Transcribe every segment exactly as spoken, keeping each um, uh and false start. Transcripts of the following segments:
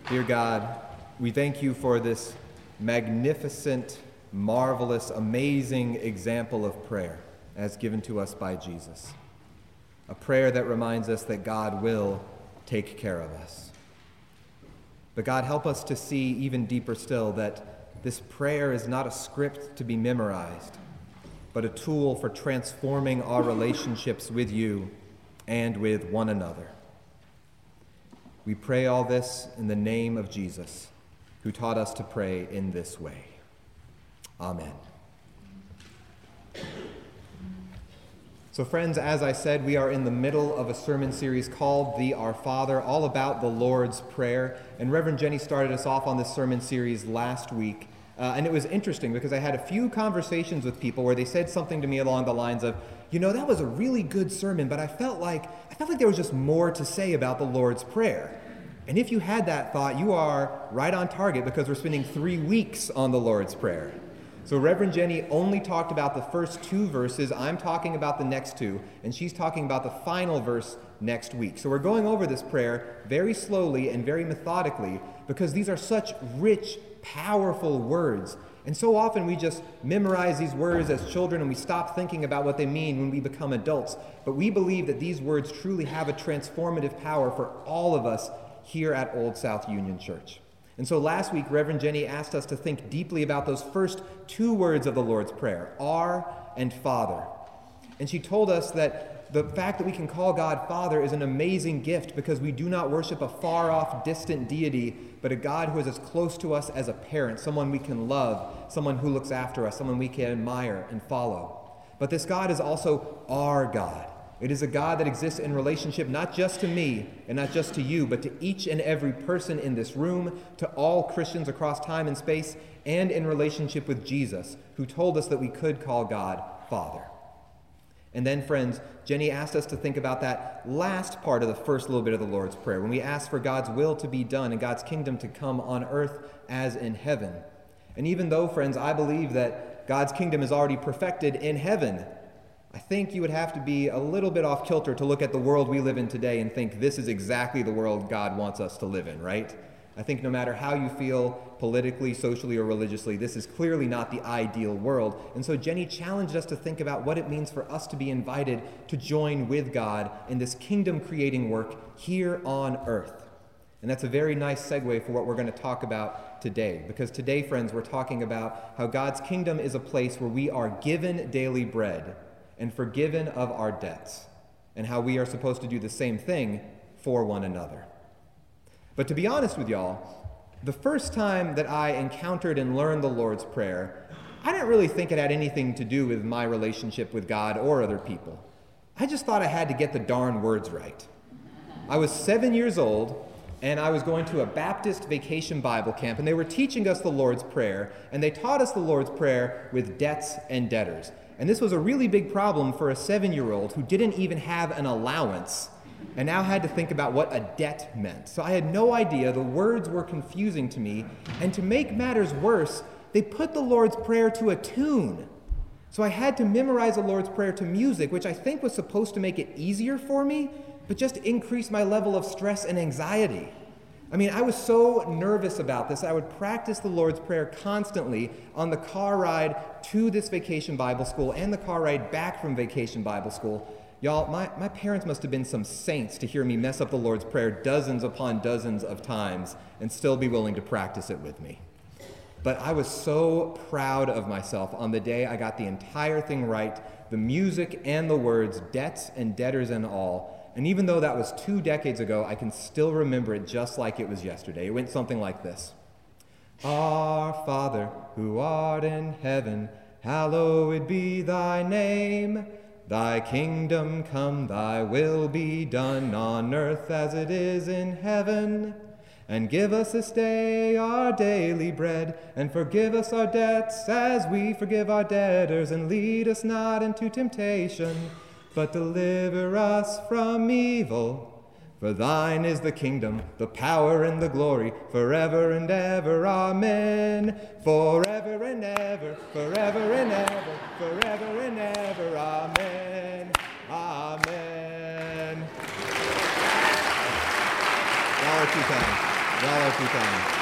Dear God, we thank you for this magnificent, marvelous, amazing example of prayer as given to us by Jesus. A prayer that reminds us that God will take care of us. But God, help us to see even deeper still that this prayer is not a script to be memorized, but a tool for transforming our relationships with you and with one another. We pray all this in the name of Jesus, who taught us to pray in this way. Amen. So friends, as I said, we are in the middle of a sermon series called The Our Father, all about the Lord's Prayer. And Reverend Jenny started us off on this sermon series last week. Uh, and it was interesting because I had a few conversations with people where they said something to me along the lines of, you know, that was a really good sermon, but I felt like I felt like there was just more to say about the Lord's Prayer. And if you had that thought, you are right on target because we're spending three weeks on the Lord's Prayer. So Reverend Jenny only talked about the first two verses. I'm talking about the next two, and she's talking about the final verse next week. So we're going over this prayer very slowly and very methodically because these are such rich, powerful words. And so often we just memorize these words as children and we stop thinking about what they mean when we become adults. But we believe that these words truly have a transformative power for all of us here at Old South Union Church. And so last week, Reverend Jenny asked us to think deeply about those first two words of the Lord's Prayer, Our and Father. And she told us that the fact that we can call God Father is an amazing gift because we do not worship a far-off, distant deity, but a God who is as close to us as a parent, someone we can love, someone who looks after us, someone we can admire and follow. But this God is also our God. It is a God that exists in relationship not just to me and not just to you, but to each and every person in this room, to all Christians across time and space, and in relationship with Jesus, who told us that we could call God Father. And then, friends, Jenny asked us to think about that last part of the first little bit of the Lord's Prayer, when we ask for God's will to be done and God's kingdom to come on earth as in heaven. And even though, friends, I believe that God's kingdom is already perfected in heaven, I think you would have to be a little bit off kilter to look at the world we live in today and think this is exactly the world God wants us to live in, right? I think no matter how you feel politically, socially, or religiously, this is clearly not the ideal world. And so Jenny challenged us to think about what it means for us to be invited to join with God in this kingdom-creating work here on earth. And that's a very nice segue for what we're going to talk about today. Because today, friends, we're talking about how God's kingdom is a place where we are given daily bread and forgiven of our debts, and how we are supposed to do the same thing for one another. But to be honest with y'all, the first time that I encountered and learned the Lord's Prayer, I didn't really think it had anything to do with my relationship with God or other people. I just thought I had to get the darn words right. I was seven years old, and I was going to a Baptist vacation Bible camp, and they were teaching us the Lord's Prayer, and they taught us the Lord's Prayer with debts and debtors. And this was a really big problem for a seven-year-old who didn't even have an allowance and now had to think about what a debt meant. So I had no idea. The words were confusing to me. And to make matters worse, they put the Lord's Prayer to a tune. So I had to memorize the Lord's Prayer to music, which I think was supposed to make it easier for me, but just increase my level of stress and anxiety. I mean, I was so nervous about this, I would practice the Lord's Prayer constantly on the car ride to this vacation Bible school and the car ride back from vacation Bible school. Y'all, my, my parents must have been some saints to hear me mess up the Lord's Prayer dozens upon dozens of times and still be willing to practice it with me. But I was so proud of myself on the day I got the entire thing right, the music and the words, debts and debtors and all. And even though that was two decades ago, I can still remember it just like it was yesterday. It went something like this. Our Father, who art in heaven, hallowed be thy name. Thy kingdom come, thy will be done on earth as it is in heaven. And give us this day our daily bread, and forgive us our debts as we forgive our debtors, and lead us not into temptation, but deliver us from evil. For thine is the kingdom, the power, and the glory, forever and ever. Amen. Forever and ever, forever and ever, forever and ever. Amen. Amen. Dollar two times. Y'all are too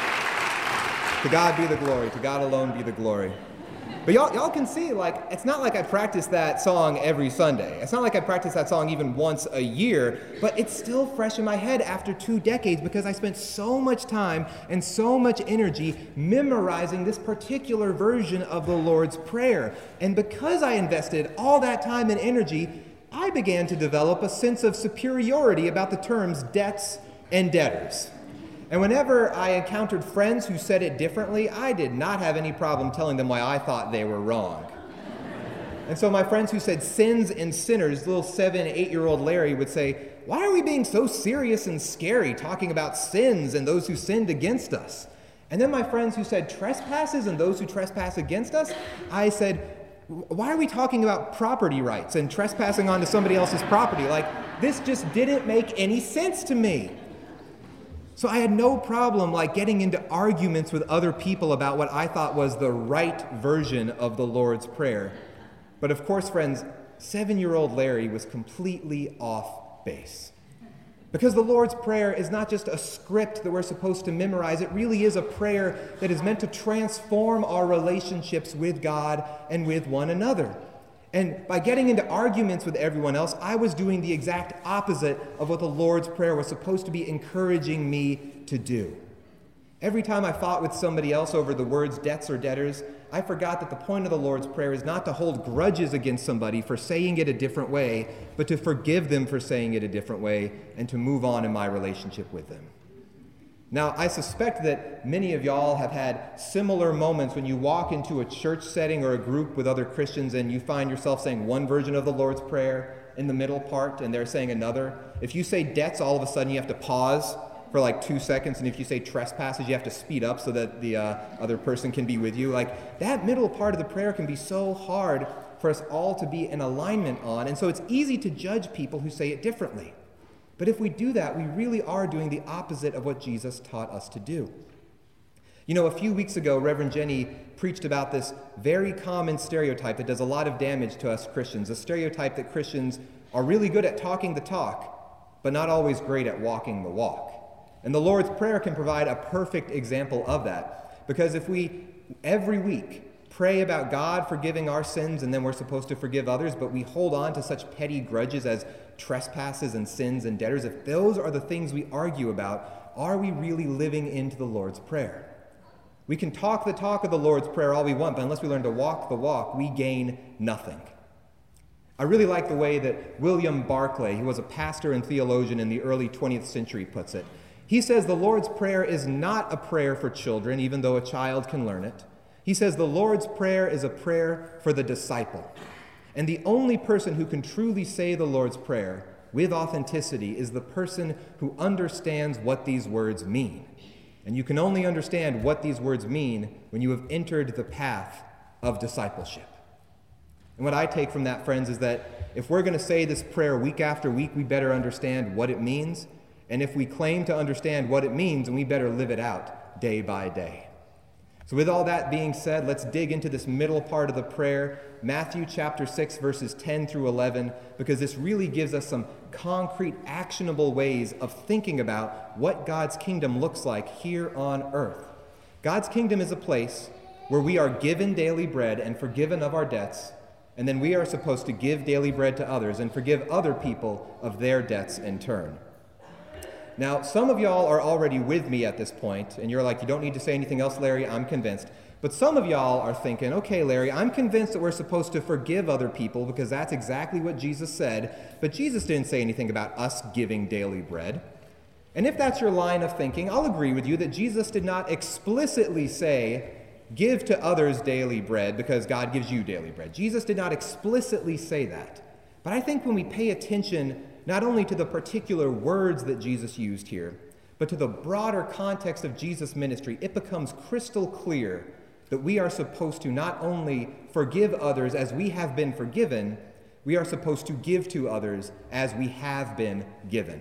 kind. To God be the glory. To God alone be the glory. But y'all, y'all can see, like, it's not like I practice that song every Sunday. It's not like I practice that song even once a year, but it's still fresh in my head after two decades because I spent so much time and so much energy memorizing this particular version of the Lord's Prayer. And because I invested all that time and energy, I began to develop a sense of superiority about the terms debts and debtors. And whenever I encountered friends who said it differently, I did not have any problem telling them why I thought they were wrong. And so my friends who said sins and sinners, little seven, eight-year-old Larry would say, "Why are we being so serious and scary talking about sins and those who sinned against us?" And then my friends who said trespasses and those who trespass against us, I said, "Why are we talking about property rights and trespassing onto somebody else's property? Like, this just didn't make any sense to me." So I had no problem like getting into arguments with other people about what I thought was the right version of the Lord's Prayer. But of course, friends, seven-year-old Larry was completely off base. Because the Lord's Prayer is not just a script that we're supposed to memorize, it really is a prayer that is meant to transform our relationships with God and with one another. And by getting into arguments with everyone else, I was doing the exact opposite of what the Lord's Prayer was supposed to be encouraging me to do. Every time I fought with somebody else over the words debts or debtors, I forgot that the point of the Lord's Prayer is not to hold grudges against somebody for saying it a different way, but to forgive them for saying it a different way and to move on in my relationship with them. Now, I suspect that many of y'all have had similar moments when you walk into a church setting or a group with other Christians and you find yourself saying one version of the Lord's Prayer in the middle part and they're saying another. If you say debts, all of a sudden you have to pause for like two seconds, and if you say trespasses, you have to speed up so that the uh, other person can be with you. Like, that middle part of the prayer can be so hard for us all to be in alignment on, and so it's easy to judge people who say it differently. But if we do that, we really are doing the opposite of what Jesus taught us to do. You know, a few weeks ago, Reverend Jenny preached about this very common stereotype that does a lot of damage to us Christians, a stereotype that Christians are really good at talking the talk, but not always great at walking the walk. And the Lord's Prayer can provide a perfect example of that, because if we, every week, pray about God forgiving our sins and then we're supposed to forgive others, but we hold on to such petty grudges as trespasses and sins and debtors, if those are the things we argue about, are we really living into the Lord's Prayer? We can talk the talk of the Lord's Prayer all we want, but unless we learn to walk the walk, we gain nothing. I really like the way that William Barclay, who was a pastor and theologian in the early twentieth century, puts it. He says the Lord's Prayer is not a prayer for children, even though a child can learn it. He says the Lord's Prayer is a prayer for the disciple. And the only person who can truly say the Lord's Prayer with authenticity is the person who understands what these words mean. And you can only understand what these words mean when you have entered the path of discipleship. And what I take from that, friends, is that if we're going to say this prayer week after week, we better understand what it means. And if we claim to understand what it means, then we better live it out day by day. So with all that being said, let's dig into this middle part of the prayer, Matthew chapter six, verses ten through eleven, because this really gives us some concrete, actionable ways of thinking about what God's kingdom looks like here on earth. God's kingdom is a place where we are given daily bread and forgiven of our debts, and then we are supposed to give daily bread to others and forgive other people of their debts in turn. Now, some of y'all are already with me at this point, and you're like, you don't need to say anything else, Larry, I'm convinced. But some of y'all are thinking, okay, Larry, I'm convinced that we're supposed to forgive other people because that's exactly what Jesus said, but Jesus didn't say anything about us giving daily bread. And if that's your line of thinking, I'll agree with you that Jesus did not explicitly say, give to others daily bread because God gives you daily bread. Jesus did not explicitly say that. But I think when we pay attention not only to the particular words that Jesus used here, but to the broader context of Jesus' ministry, it becomes crystal clear that we are supposed to not only forgive others as we have been forgiven, we are supposed to give to others as we have been given.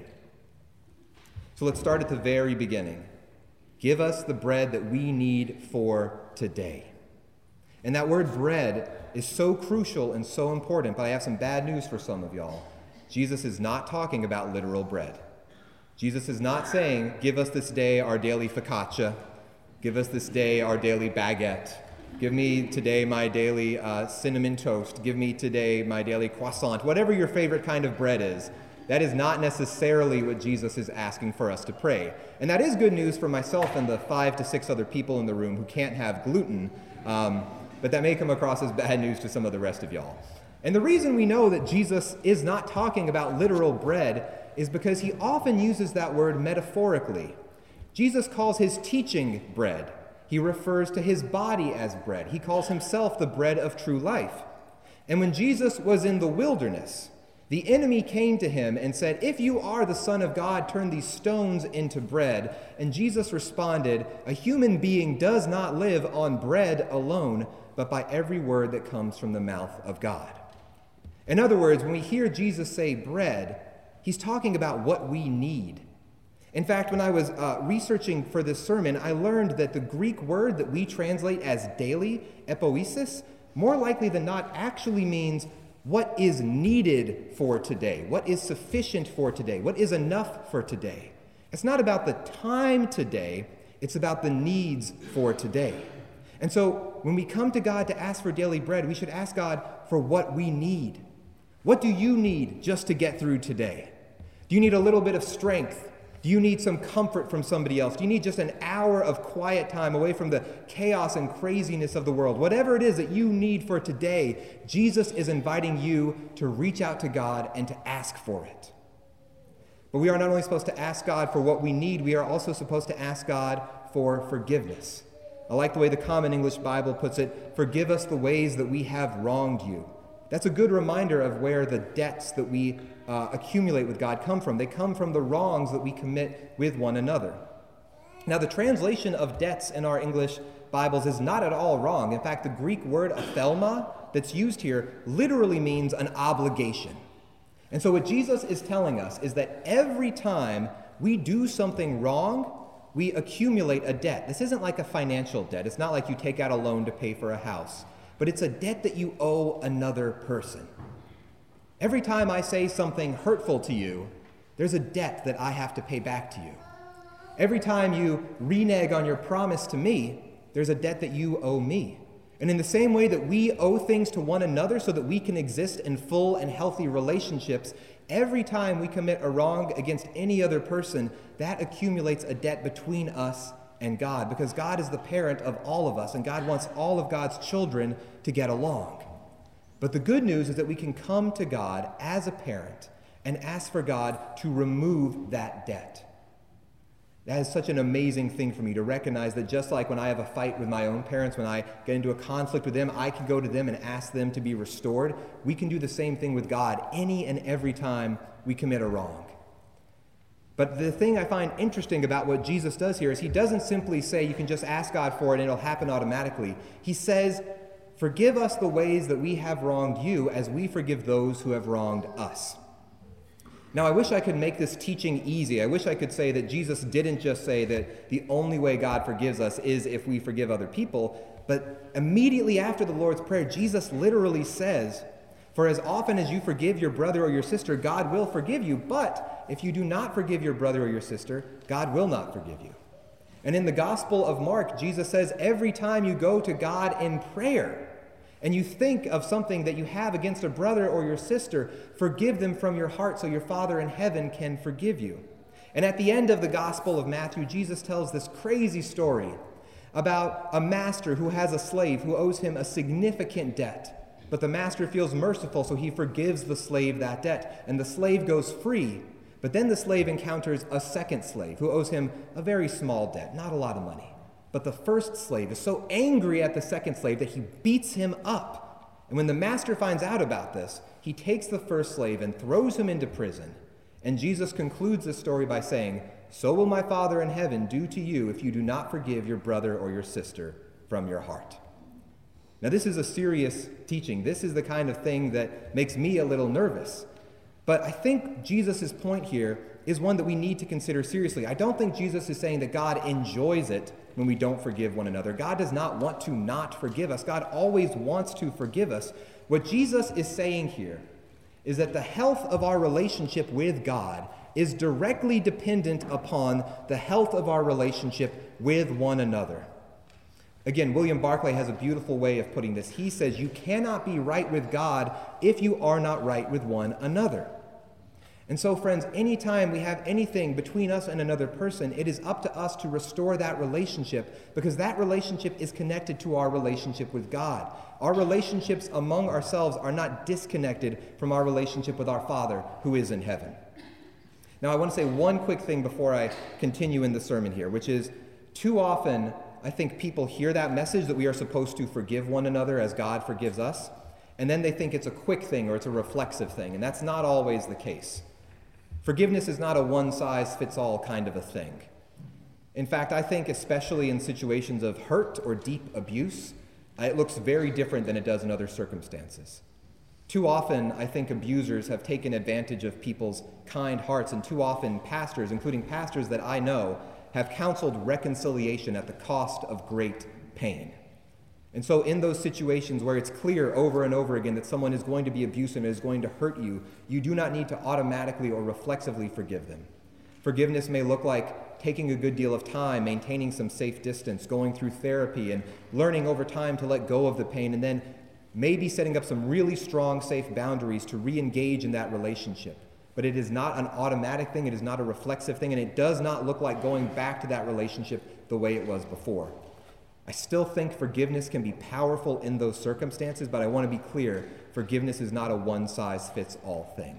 So let's start at the very beginning. Give us the bread that we need for today. And that word bread is so crucial and so important, but I have some bad news for some of y'all. Jesus is not talking about literal bread. Jesus is not saying, give us this day our daily focaccia, give us this day our daily baguette, give me today my daily uh, cinnamon toast, give me today my daily croissant, whatever your favorite kind of bread is. That is not necessarily what Jesus is asking for us to pray. And that is good news for myself and the five to six other people in the room who can't have gluten, um, but that may come across as bad news to some of the rest of y'all. And the reason we know that Jesus is not talking about literal bread is because he often uses that word metaphorically. Jesus calls his teaching bread. He refers to his body as bread. He calls himself the bread of true life. And when Jesus was in the wilderness, the enemy came to him and said, if you are the Son of God, turn these stones into bread. And Jesus responded, a human being does not live on bread alone, but by every word that comes from the mouth of God. In other words, when we hear Jesus say bread, he's talking about what we need. In fact, when I was uh, researching for this sermon, I learned that the Greek word that we translate as daily, epoisis, more likely than not actually means what is needed for today, what is sufficient for today, what is enough for today. It's not about the time today, it's about the needs for today. And so when we come to God to ask for daily bread, we should ask God for what we need. What do you need just to get through today? Do you need a little bit of strength? Do you need some comfort from somebody else? Do you need just an hour of quiet time away from the chaos and craziness of the world? Whatever it is that you need for today, Jesus is inviting you to reach out to God and to ask for it. But we are not only supposed to ask God for what we need, we are also supposed to ask God for forgiveness. I like the way the Common English Bible puts it, forgive us the ways that we have wronged you. That's a good reminder of where the debts that we uh, accumulate with God come from. They come from the wrongs that we commit with one another. Now, the translation of debts in our English Bibles is not at all wrong. In fact, the Greek word aphelma that's used here literally means an obligation. And so what Jesus is telling us is that every time we do something wrong, we accumulate a debt. This isn't like a financial debt. It's not like you take out a loan to pay for a house. But it's a debt that you owe another person. Every time I say something hurtful to you, there's a debt that I have to pay back to you. Every time you renege on your promise to me, there's a debt that you owe me. And in the same way that we owe things to one another so that we can exist in full and healthy relationships, every time we commit a wrong against any other person, that accumulates a debt between us and God, because God is the parent of all of us, and God wants all of God's children to get along. But the good news is that we can come to God as a parent and ask for God to remove that debt. That is such an amazing thing for me to recognize that just like when I have a fight with my own parents, when I get into a conflict with them, I can go to them and ask them to be restored. We can do the same thing with God any and every time we commit a wrong. But the thing I find interesting about what Jesus does here is he doesn't simply say you can just ask God for it and it'll happen automatically. He says, forgive us the ways that we have wronged you as we forgive those who have wronged us. Now, I wish I could make this teaching easy. I wish I could say that Jesus didn't just say that the only way God forgives us is if we forgive other people. But immediately after the Lord's Prayer, Jesus literally says, for as often as you forgive your brother or your sister, God will forgive you. But if you do not forgive your brother or your sister, God will not forgive you. And in the Gospel of Mark, Jesus says every time you go to God in prayer and you think of something that you have against a brother or your sister, forgive them from your heart so your Father in heaven can forgive you. And at the end of the Gospel of Matthew, Jesus tells this crazy story about a master who has a slave who owes him a significant debt. But the master feels merciful, so he forgives the slave that debt, and the slave goes free. But then the slave encounters a second slave who owes him a very small debt, not a lot of money. But the first slave is so angry at the second slave that he beats him up. And when the master finds out about this, he takes the first slave and throws him into prison. And Jesus concludes the story by saying, so will my Father in heaven do to you if you do not forgive your brother or your sister from your heart. Now, this is a serious teaching. This is the kind of thing that makes me a little nervous. But I think Jesus' point here is one that we need to consider seriously. I don't think Jesus is saying that God enjoys it when we don't forgive one another. God does not want to not forgive us. God always wants to forgive us. What Jesus is saying here is that the health of our relationship with God is directly dependent upon the health of our relationship with one another. Again, William Barclay has a beautiful way of putting this. He says, you cannot be right with God if you are not right with one another. And so, friends, anytime we have anything between us and another person, it is up to us to restore that relationship, because that relationship is connected to our relationship with God. Our relationships among ourselves are not disconnected from our relationship with our Father who is in heaven. Now, I want to say one quick thing before I continue in the sermon here, which is too often I think people hear that message that we are supposed to forgive one another as God forgives us, and then they think it's a quick thing or it's a reflexive thing, and that's not always the case. Forgiveness is not a one-size-fits-all kind of a thing. In fact, I think especially in situations of hurt or deep abuse, it looks very different than it does in other circumstances. Too often, I think abusers have taken advantage of people's kind hearts, and too often pastors, including pastors that I know, have counseled reconciliation at the cost of great pain. And so in those situations where it's clear over and over again that someone is going to be abusive and is going to hurt you, you do not need to automatically or reflexively forgive them. Forgiveness may look like taking a good deal of time, maintaining some safe distance, going through therapy, and learning over time to let go of the pain, and then maybe setting up some really strong, safe boundaries to re-engage in that relationship. But it is not an automatic thing, it is not a reflexive thing, and it does not look like going back to that relationship the way it was before. I still think forgiveness can be powerful in those circumstances, but I want to be clear, forgiveness is not a one-size-fits-all thing.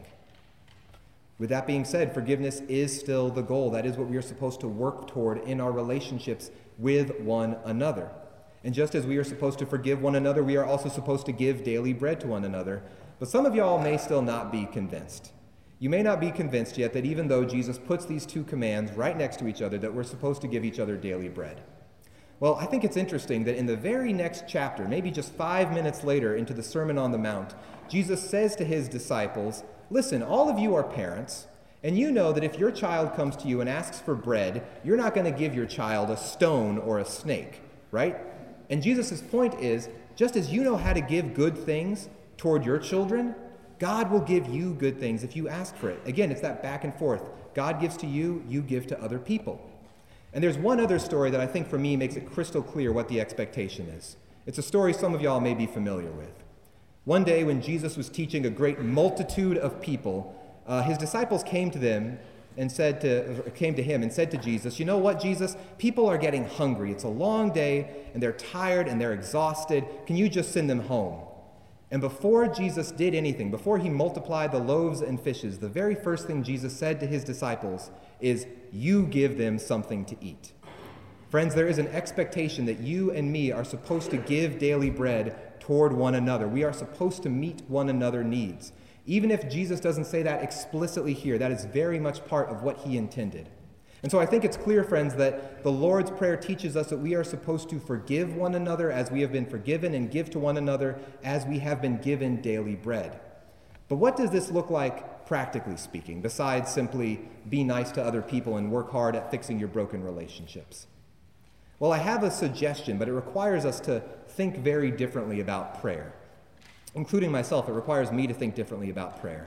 With that being said, forgiveness is still the goal. That is what we are supposed to work toward in our relationships with one another. And just as we are supposed to forgive one another, we are also supposed to give daily bread to one another. But some of y'all may still not be convinced. You may not be convinced yet that even though Jesus puts these two commands right next to each other, that we're supposed to give each other daily bread. Well, I think it's interesting that in the very next chapter, maybe just five minutes later into the Sermon on the Mount, Jesus says to his disciples, listen, all of you are parents, and you know that if your child comes to you and asks for bread, you're not going to give your child a stone or a snake, right? And Jesus' point is, just as you know how to give good things toward your children, God will give you good things if you ask for it. Again, it's that back and forth. God gives to you, you give to other people. And there's one other story that I think for me makes it crystal clear what the expectation is. It's a story some of y'all may be familiar with. One day when Jesus was teaching a great multitude of people, uh, his disciples came to them and said to, came to him and said to Jesus, you know what, Jesus, people are getting hungry. It's a long day and they're tired and they're exhausted. Can you just send them home? And before Jesus did anything, before he multiplied the loaves and fishes, the very first thing Jesus said to his disciples is, you give them something to eat. Friends, there is an expectation that you and me are supposed to give daily bread toward one another. We are supposed to meet one another's needs. Even if Jesus doesn't say that explicitly here, that is very much part of what he intended. And so I think it's clear, friends, that the Lord's Prayer teaches us that we are supposed to forgive one another as we have been forgiven and give to one another as we have been given daily bread. But what does this look like, practically speaking, besides simply be nice to other people and work hard at fixing your broken relationships? Well, I have a suggestion, but it requires us to think very differently about prayer. Including myself, it requires me to think differently about prayer.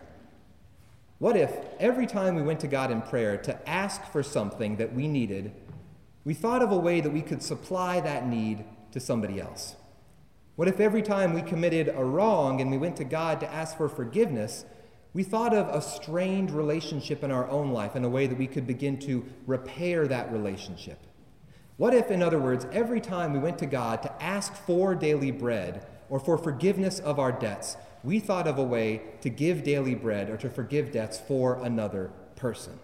What if every time we went to God in prayer to ask for something that we needed, we thought of a way that we could supply that need to somebody else? What if every time we committed a wrong and we went to God to ask for forgiveness, we thought of a strained relationship in our own life in a way that we could begin to repair that relationship? What if, in other words, every time we went to God to ask for daily bread or for forgiveness of our debts, we thought of a way to give daily bread or to forgive debts for another person?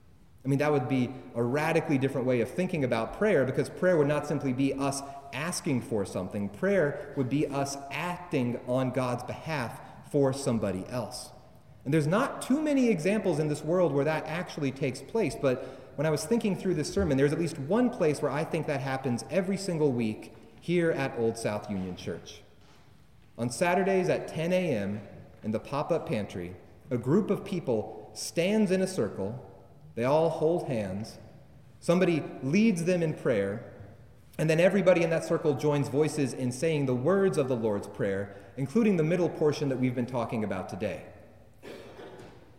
I mean, that would be a radically different way of thinking about prayer, because prayer would not simply be us asking for something. Prayer would be us acting on God's behalf for somebody else. And there's not too many examples in this world where that actually takes place, but when I was thinking through this sermon, there's at least one place where I think that happens every single week here at Old South Union Church. On Saturdays at ten a.m. in the pop-up pantry, a group of people stands in a circle. They all hold hands. Somebody leads them in prayer, and then everybody in that circle joins voices in saying the words of the Lord's Prayer, including the middle portion that we've been talking about today.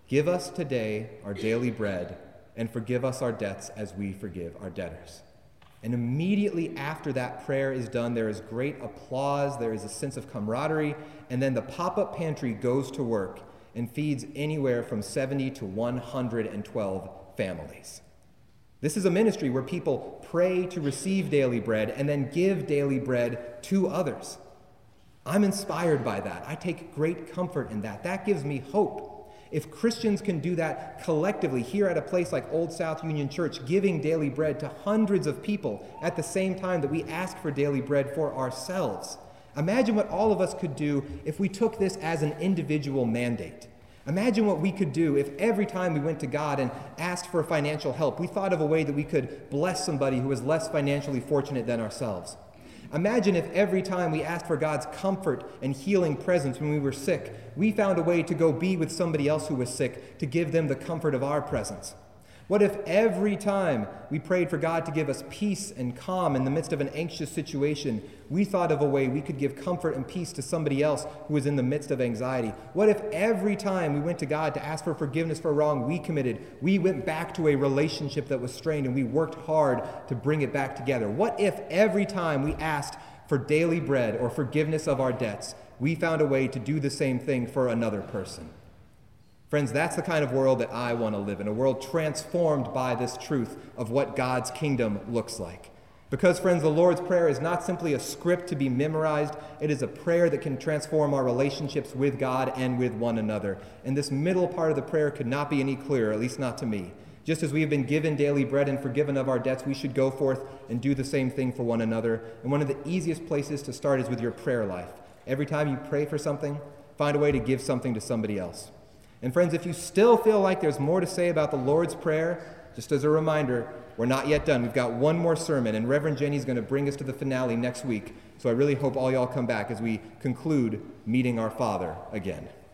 Give us today our daily bread, and forgive us our debts as we forgive our debtors. And immediately after that prayer is done, there is great applause, there is a sense of camaraderie, and then the pop-up pantry goes to work and feeds anywhere from seventy to one hundred twelve families. This is a ministry where people pray to receive daily bread and then give daily bread to others. I'm inspired by that. I take great comfort in that. That gives me hope. If Christians can do that collectively here at a place like Old South Union Church, giving daily bread to hundreds of people at the same time that we ask for daily bread for ourselves, imagine what all of us could do if we took this as an individual mandate. Imagine what we could do if every time we went to God and asked for financial help, we thought of a way that we could bless somebody who was less financially fortunate than ourselves. Imagine if every time we asked for God's comfort and healing presence when we were sick, we found a way to go be with somebody else who was sick to give them the comfort of our presence. What if every time we prayed for God to give us peace and calm in the midst of an anxious situation, we thought of a way we could give comfort and peace to somebody else who was in the midst of anxiety? What if every time we went to God to ask for forgiveness for a wrong we committed, we went back to a relationship that was strained and we worked hard to bring it back together? What if every time we asked for daily bread or forgiveness of our debts, we found a way to do the same thing for another person? Friends, that's the kind of world that I want to live in, a world transformed by this truth of what God's kingdom looks like. Because, friends, the Lord's Prayer is not simply a script to be memorized. It is a prayer that can transform our relationships with God and with one another. And this middle part of the prayer could not be any clearer, at least not to me. Just as we have been given daily bread and forgiven of our debts, we should go forth and do the same thing for one another. And one of the easiest places to start is with your prayer life. Every time you pray for something, find a way to give something to somebody else. And friends, if you still feel like there's more to say about the Lord's Prayer, just as a reminder, we're not yet done. We've got one more sermon, and Reverend Jenny's going to bring us to the finale next week. So I really hope all y'all come back as we conclude meeting our Father again.